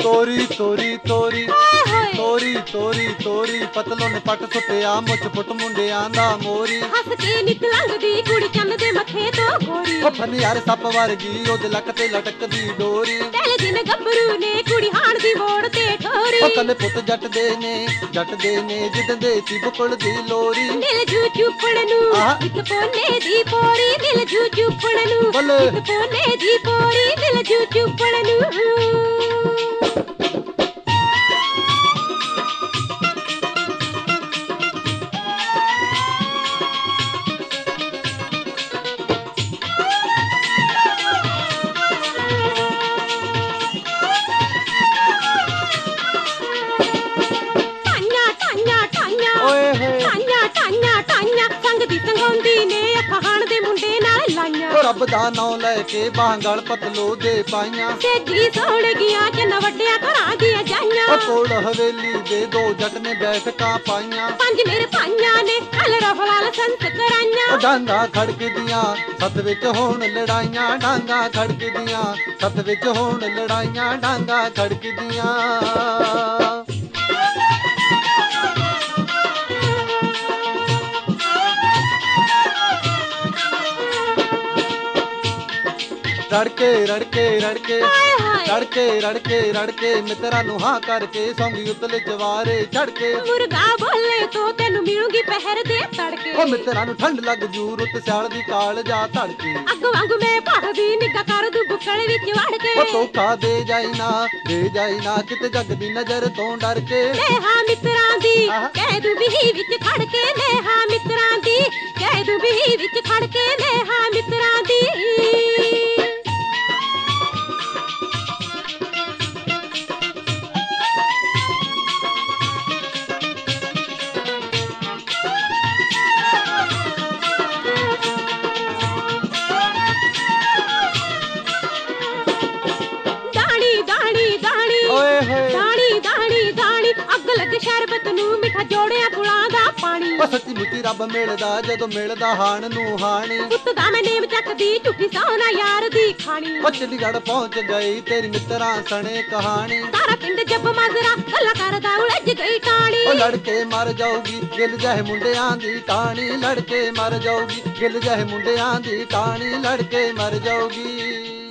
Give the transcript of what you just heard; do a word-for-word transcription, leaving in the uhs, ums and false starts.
ਤੋਰੀ ਤੋਰੀ ਤੋਰੀ ਤੋਰੀ ਤੋਰੀ ਤੋਰੀ ਪਤਲੋਂ ਨੇ ਪੱਟ ਸੁੱਟਿਆ ਮੁੱਛ ਫੁੱਟ ਮੁੰਡਿਆਂ ਦਾ ਮੋਰੀ ਹੱਸ ਕੇ ਨਿਤ ਲੰਘਦੀ ਕੁੜੀ ਚੰਨ ਦੇ ਮੱਥੇ ਤੋਂ ਗੋਰੀ ਉਹ ਫਨਿਆਰ ਸੱਪ ਵਰਗੀ ਉਹਦੇ ਲੱਕ ਤੇ ਲਟਕਦੀ ਡੋਰੀ ਪਹਿਲੇ ਦਿਨ ਗੱਭਰੂ ਨੇ ਕੁੜੀ ਹਾਣ ਦੀ ਮੋੜ ਤੇ ਠੋਰੀ ਉਹ ਕੱਲੇ ਪੁੱਤ ਜੱਟ ਦੇ ਨੇ ਜੱਟ ਦੇ ਨੇ ਜਿੱਦਾਂ ਦੇ ਤੀ ਬੁਕਲ ਦੀ ਲੋਰੀ ਦਿਲ ਜੂ ਚੁੱਪਣ ਨੂੰ ਇੱਕ ਪੋਨੇ ਦੀ ਪੋਰੀ ਦਿਲ ਜੂ ਚੁੱਪਣ ਨੂੰ ਇੱਕ ਪੋਨੇ ਦੀ ਪੋਰੀ ਦਿਲ ਜੂ ਚੁੱਪਣ ਨੂੰ ਰੱਬ ਦਾ ਨਾਂ ਲੈ ਕੇ ਬਾਂਗਲ ਪਤਲੋ ਦੇ ਪਾਈਆਂ ਸੇਜੀ ਸੋਹਣ ਗਿਆ ਚ ਨਵੱਡਿਆਂ ਘਰਾਂ ਦੀਆਂ ਜਾਈਆਂ ਉਹ ਕੋਲ ਹਵੇਲੀ ਦੇ ਦੋ ਜੱਟ ਨੇ ਬੈਠਕਾਂ ਪਾਈਆਂ ਪੰਜ ਮੇਰੇ ਪਾਈਆਂ ਨੇ ਹਲ ਰਫਲਾਲ ਸੰਤ ਕਰਾਈਆਂ ਡਾਂਗਾ ਖੜਕਦੀਆਂ ਸੱਤ ਵਿੱਚ ਹੋਣ ਲੜਾਈਆਂ ਡਾਂਗਾ ਖੜਕਦੀਆਂ ਸੱਤ ਵਿੱਚ ਹੋਣ ਲੜਾਈਆਂ ਡਾਂਗਾ ਖੜਕਦੀਆਂ ਰੜਕੇ ਰੜਕੇ ਰੜਕੇ ਰੜਕੇ ਰੜਕੇ ਰੜਕੇ ਮਿੱਤਰਾਂ ਨੂੰ ਹਾਂ ਕਰਕੇ ਸੌਂਗੀ ਉਤਲੇ ਜਵਾਰੇ ਚੜ ਕੇ ਮੁਰਗਾ ਬੋਲੇ ਤੋ ਤੈਨੂੰ ਮਿਲੂਗੀ ਪਹਿਰ ਦੇ ਤੜਕੇ ਉਹ ਮਿੱਤਰਾਂ ਨੂੰ ਠੰਡ ਲੱਗ ਜੂ ਰੁੱਤ ਸਿਆਲ ਦੀ ਕਾਲ ਜਾ ਧੜਕੇ ਅੱਗ ਵਾਂਗੂ ਮੈਂ ਭਰਦੀ ਨਿੱਘਾ ਕਰ ਦੂ ਬੁੱਕਲ ਵਿੱਚ ਵੜ ਕੇ ਉਹ ਧੋਖਾ ਦੇ ਜਾਈ ਨਾ ਦੇ ਜਾਈ ਨਾ ਕਿਤੇ ਜੱਗ ਦੀ ਨਜ਼ਰ ਤੋਂ ਡਰ ਕੇ ਲੈ ਹਾਂ ਮਿੱਤਰਾਂ ਦੀ ਕਹਿ ਦੂ ਵੀ ਵਿੱਚ ਖੜ ਕੇ ਲੈ ਹਾਂ ਮਿੱਤਰਾਂ ਦੀ ਕਹਿ ਦੂ ਵੀ ਵਿੱਚ ਖੜ ਕੇ ਲੈ ਹਾਂ ਮਿੱਤਰਾਂ ਦੀ ਸ਼ਰਬਤ ਨੂੰ ਮਿੱਠਾ ਜੋੜਿਆ ਫੁਲਾਂ ਦਾ ਪਾਣੀ ਉਹ ਸੱਚੀ ਮੁੱਚੀ ਰੱਬ ਮਿਲਦਾ ਜਦੋਂ ਮਿਲਦਾ ਹਾਣ ਨੂੰ ਹਾਣੀ ਪੁੱਤ ਦਾ ਮੈਂ ਨੇਮ ਚੱਕਦੀ ਝੂਠੀ ਸੋਨਾ ਯਾਰ ਦੀ ਖਾਣੀ ਉਹ ਚੰਡੀਗੜ੍ਹ ਪਹੁੰਚ ਗਈ ਤੇਰੀ ਮਿੱਤਰਾਂ ਸਣੇ ਕਹਾਣੀ ਸਾਰਾ ਪਿੰਡ ਜੱਬ ਮਾਜਰਾ ਗੱਲਾਂ ਕਰਦਾ ਉਲਝ ਗਈ ਟਾਣੀ ਉਹ ਲੜਕੇ ਮਰ ਜਾਊਗੀ ਗਿੱਲ ਜਾਏ ਮੁੰਡਿਆਂ ਦੀ ਟਾਣੀ ਲੜਕੇ ਮਰ ਜਾਊਗੀ ਗਿੱਲ ਜਾਏ ਮੁੰਡਿਆਂ ਦੀ ਟਾਣੀ ਲੜਕੇ ਮਰ ਜਾਊਗੀ।